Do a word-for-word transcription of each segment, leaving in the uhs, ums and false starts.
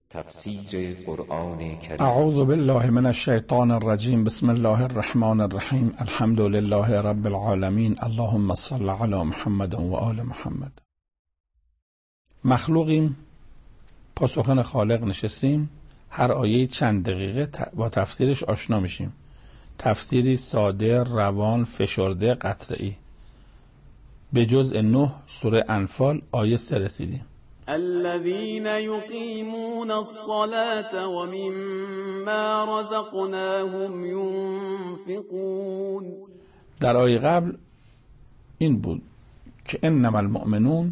تفسیر قرآن کریم. اعوذ بالله من الشیطان الرجیم. بسم الله الرحمن الرحیم. الحمد لله رب العالمین. اللهم صل علی محمد و آل محمد. مخلوقیم، پاسخن خالق نشستیم، هر آیه چند دقیقه با تفسیرش آشنا میشیم. تفسیری ساده، روان، فشرده، قطعی. به جزء نه سوره انفال آیه سه رسیدیم. الذين يقيمون الصلاة ومما رزقناهم ينفقون. در آیه قبل این بود که انما المؤمنون،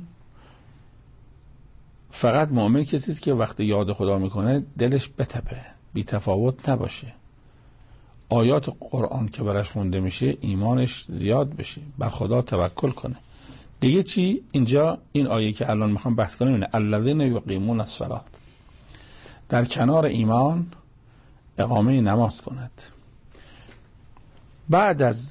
فقط مؤمن کسی است که وقتی یاد خدا میکنه دلش بتپه، بی تفاوت نباشه، آیات قرآن که براش خونده میشه ایمانش زیاد بشه، بر خدا توکل کنه. دیگه چی؟ اینجا این آیه که الان میخوام بحث کنیم اینه الذین یقیمون الصلاة، در کنار ایمان اقامه نماز کند. بعد از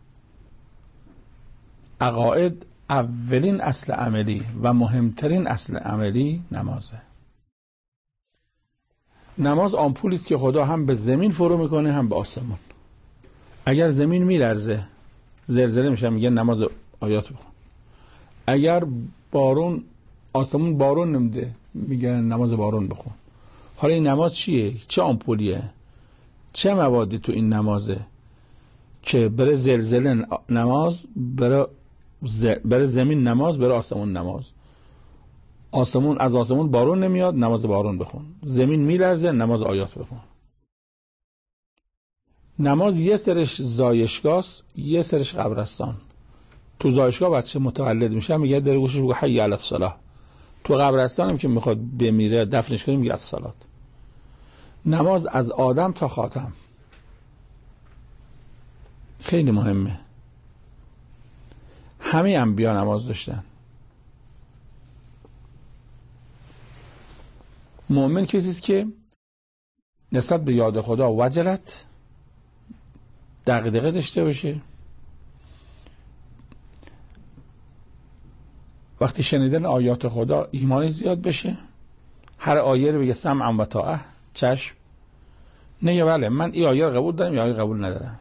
عقاید اولین اصل عملی و مهمترین اصل عملی نمازه. نماز آمپولی است که خدا هم به زمین فرو میکنه هم به آسمون. اگر زمین میلرزه زلزله میشه میگه نماز آیات بخون. اگر بارون آسمون بارون نمیده میگه نماز بارون بخون. حالا این نماز چیه؟ چه آمپولیه؟ چه موادی تو این نمازه که بره زلزله نماز، بره ز... بره زمین نماز، بره آسمون نماز. آسمون از آسمون بارون نمیاد، نماز بارون بخون. زمین میلرزه، نماز آیات بخون. نماز یه سرش زایشگاهست، یه سرش قبرستان. تو زایشگاه بچه متولد میشه میگه در گوشش بگه حی علی الصلاة. تو قبرستان هم که میخواد بمیره دفنش کنه میگه الصلاة. نماز از آدم تا خاتم خیلی مهمه. همه انبیا نماز داشتن. مؤمن کسی است که نسبت به یاد خدا وجلت دغدغه داشته باشه، وقتی شنیدن آیات خدا ایمانی زیاد بشه، هر آیه رو بگه سمع و طاعه، چشم، نه بله من این آیه رو قبول دارم یا آیه قبول ندارم.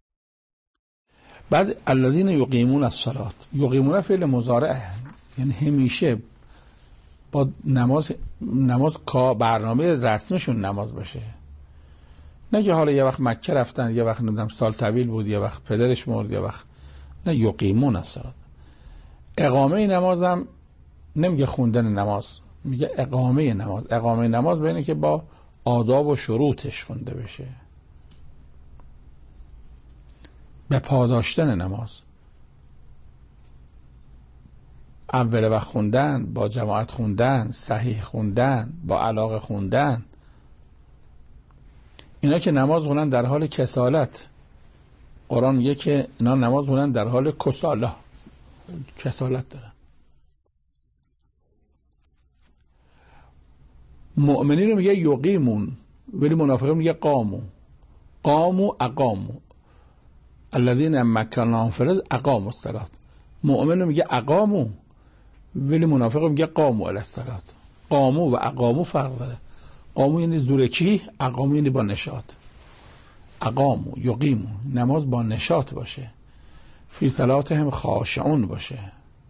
بعد الذین یقیمون الصلاة، یقیمون فعل مضارعه، یعنی همیشه با نماز نماز کا برنامه رسمشون نماز باشه. نه که حالا یه وقت مکه رفتن، یه وقت نمیدونم سال طویل بود، یه وقت پدرش مرد، یه وقت نه. یقیمون الصلاة. اقامه نمازم نمیگه خوندن نماز، میگه اقامه نماز. اقامه نماز بینه که با آداب و شروطش خونده بشه، به پاداشتن نماز، اول وقت خوندن، با جماعت خوندن، صحیح خوندن، با علاقه خوندن. اینا که نماز خوندن در حال کسالت، قرآن میگه که اینا نماز خوندن در حال کساله، کسالت دارن. مؤمنین رو میگه یقیمون، ولی منافقین میگه قامو. قامو اقامو الذین مکناهم فی الارض اقاموا الصلاة. مؤمن رو میگه اقامو، ولی منافق میگه قامو علی الصلاة. قامو و اقامو فرق داره. قامو یعنی زورکی، اقامو یعنی با نشاط. اقامو یقیمو، نماز با نشاط باشه، فی صلاتهم خاشعون باشه.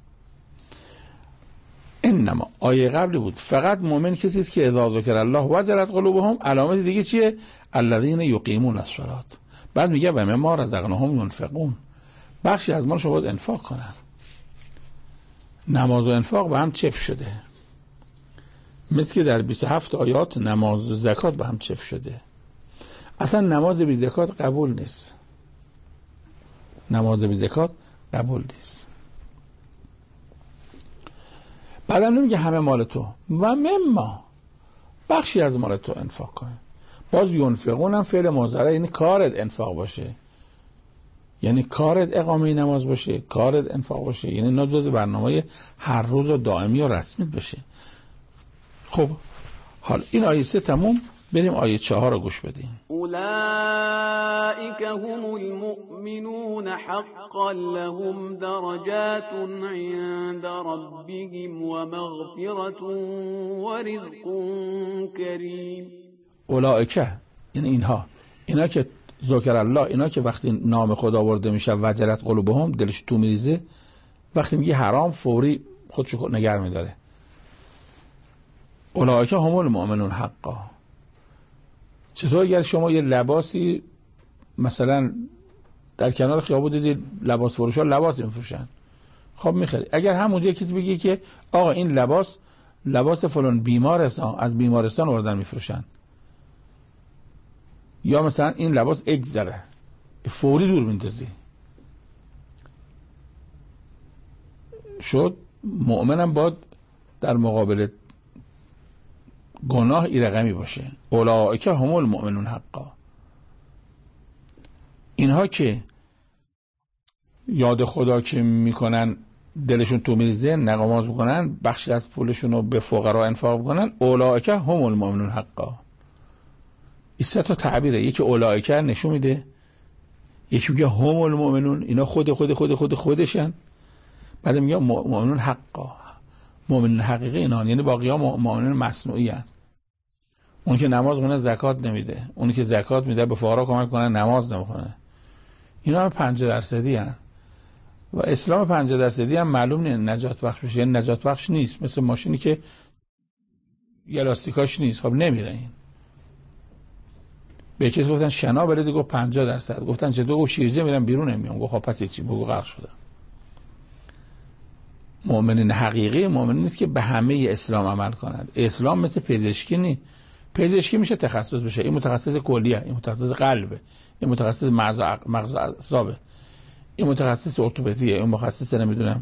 انما آیه قبلی بود فقط مؤمن کسی است که اذا ذکر الله وجلت قلوبهم. علامت دیگه چیه؟ الذین یقیمون الصلاة. بعد میگه و مما رزقناهم ينفقون، بخشی از مالش رو باید انفاق کنن. نماز و انفاق به هم چف شده، مثل که در بیست و هفت آیات نماز و زکات به هم چف شده. اصلا نماز بی زکات قبول نیست. نماز بی زکات قبول نیست. بعدم نمیگه همه مال تو، و مما، بخشی از مال تو انفاق کنه. باز ینفقون هم فعل مضارع، یعنی کارت انفاق باشه، یعنی کارت اقامه نماز باشه، کارت انفاق باشه، یعنی اینا جز برنامه هر روز و دائمی و رسمی بشه. خب حال این آیه سه تموم. بریم آیه چهار رو گوش بدیم. اولئک هم المؤمنون حقا لهم درجات عند ربهم و مغفرت و رزق کریم. اولئک یعنی اینها، اینا که ذکر الله، اینا که وقتی نام خدا برده میشه وجلت قلوبهم، دلش تو میریزه، وقتی میگه حرام فوری خودشو نگه میداره. اولئک هم المؤمنون حقا. چطور اگر شما یه لباسی مثلا در کنار خیابون دیدید لباس فروشا لباس میفروشن، خب میخری، اگر همونجا کسی بگه که آقا این لباس لباس فلان بیمارستان از بیمارستان آوردن میفروشن، یا مثلا این لباس اگزره، فوری دور میندازی. شد مؤمنم باید در مقابل گناه ای رقمی باشه. اولئک هم المؤمنون حقا. اینها که یاد خدا که میکنن دلشون تو میریزه، نماز میکنن، بخشی از پولشون رو به فقرا انفاق میکنن، اولئک هم المؤمنون حقا. این سه تا تعبیره، یکی اولئک نشون میده، یکی میگه هم المؤمنون، اینا خود خود خود خود خودشن، بعد میگه مؤمنون حقا، مؤمنون حقیقی اینا، یعنی باقی ها مؤمنون مصنوعی هن. اون که نماز میکنه زکات نمیده، اون که زکات میده به فقرا کمک کنه نماز نمیکنه، اینا هم پنجاه درصدی هن. و اسلام پنجاه درصدی هم معلوم نیست نجات بخش بشه، یعنی نجات بخش نیست، مثل ماشینی که یه لاستیکاش نیست، خب نمیره. این به کسی گفتن شنا برید، گفت پنجاه درصد، گفتن چطور؟ گفت شیرجه میرم بیرون نمیام. گفت خب پس چی؟ بگو غرق شدم. مؤمن حقیقی مؤمن نیست که به همه اسلام عمل کنند. اسلام مثل پزشکی نیست. پزشکی میشه تخصص بشه، این متخصص کلیه، این متخصص قلبه، این متخصص مغز مغز اعصابه، این متخصص ارتوپدیه، این متخصص نمیدونم،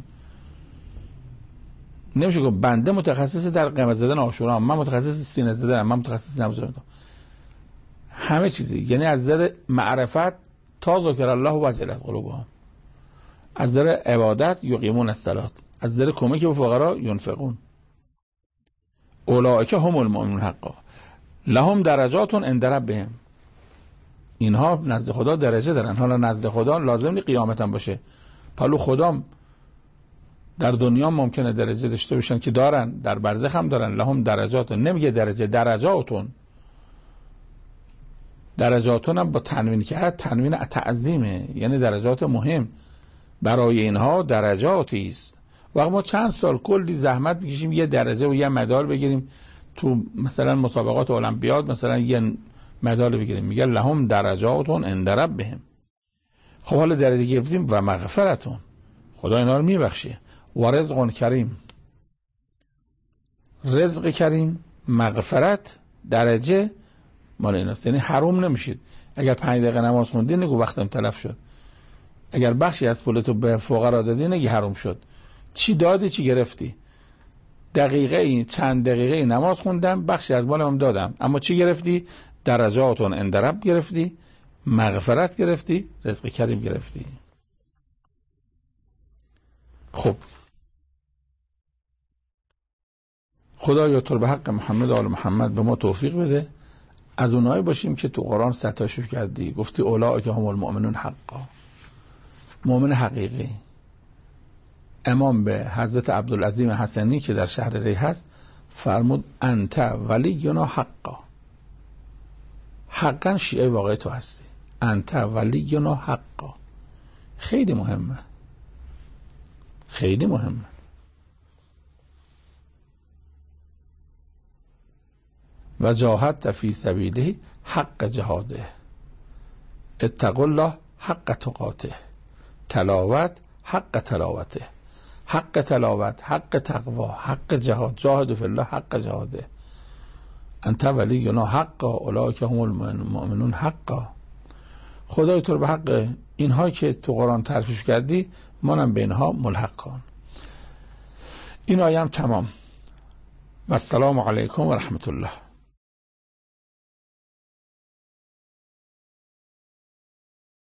نمیشه گفت بنده متخصص در قمه زدن آشورام، من متخصص سینه زدن، من متخصص نماز خوندن، همه چیزی. یعنی از نظر معرفت تا ذکر الله وجلت قلوبهم، از نظر عبادت یقیمون الصلاة، از نظر کمک به فقرا ینفقون. اولئک هم المؤمنون حقا لهم درجات عند ربهم. اینها نزد خدا درجه دارن. حالا نزد خدا لازم نیست قیامت هم باشه، پلو خدا در دنیا ممکنه درجه داشته باشن که دارن، در برزخ هم دارن. لهم درجات، نمیگه درجه، درجاتون. درجاتون هم با تنوین که هست تنوین تعظیمه، یعنی درجات مهم. برای اینها درجاتی است. وقت ما چند سال کلی زحمت بکشیم یه درجه و یه مدال بگیریم، تو مثلا مسابقات المپیاد مثلا یه مدال بگیریم، میگه لهم درجاتون عند ربهم. خب حالا درجه گرفتیم و مغفرتون، خدا اینا رو میبخشه، و رزق کریم، رزق کریم، مغفرت، درجه مال ایناست. یعنی حروم نمیشید. اگر پنج دقیقه نماز خوندی نگو وقتم تلف شد، اگر بخشی از پولتو به فقرا دادی نگی حروم شد. چی دادی چی گرفتی؟ دقیقه این چند دقیقه این نماز خوندم، بخشی از مالم دادم، اما چی گرفتی؟ درجاتون عند رب گرفتی، مغفرت گرفتی، رزق کریم گرفتی. خب خدایا تو به حق محمد و آل محمد به ما توفیق بده از اونایی باشیم که تو قرآن ستایشش کردی، گفتی اولئک هم المؤمنون حقا، مؤمن حقیقی. امام به حضرت عبدالعظیم حسنی که در شهر ری هست فرمود انت ولینا حقا، حقا شیعه واقعی تو هستی، انت ولینا حقا. خیلی مهمه، خیلی مهمه. و جاهدت فی سبیله حق جهاده، اتقوا الله حق تقاته، تلاوت حق تلاوته، حق تلاوت، حق تقوا، حق جهاد، جاهد فی الله حق جهاده، انت ولینا حقا اولئک هم المؤمنون حقا. خدای تو رو به حق اینها که تو قرآن تعریفش کردی منم به اینها ملحق کن. این آیه هم تمام. و السلام علیکم و رحمت الله.